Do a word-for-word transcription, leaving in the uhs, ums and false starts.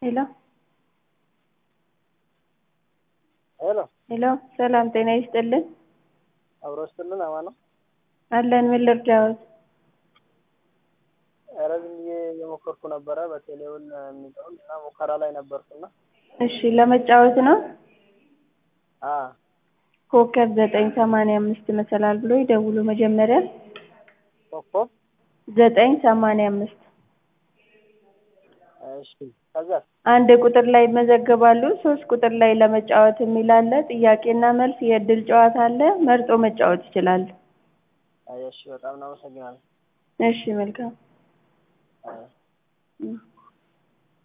ሄሎ ሄሎ ሄሎ ሰላም ጤና ይስጥልን። አብሮ ይስጥልን። አማን ነው አለን። ምን ልርዳዎት? ኧረ ዝም ብዬ እየሞከርኩ ነበረ በቴሌውን የሚለውን እና ሙከራ ላይ ነበርኩና። እሺ ለመጫወት ነው? አ ኮከብ ዘጠኝ ሰማንያ አምስት መሰላል ብሎ ይደውሉ መጀመሪያ። ኮከብ ዘጠኝ ሰማንያ አምስት እሺ ከዛስ? አንድ ቁጥር ላይ ይመዘገባሉ። ሶስት ቁጥር ላይ ለመጫወት የሚል አለ። ጥያቄና መልስ የእድል ጨዋታ አለ። መርጦ መጫወት ይችላሉ። አይ እሺ በጣም እናመሰግናለን። እሺ መልካም። አይ እም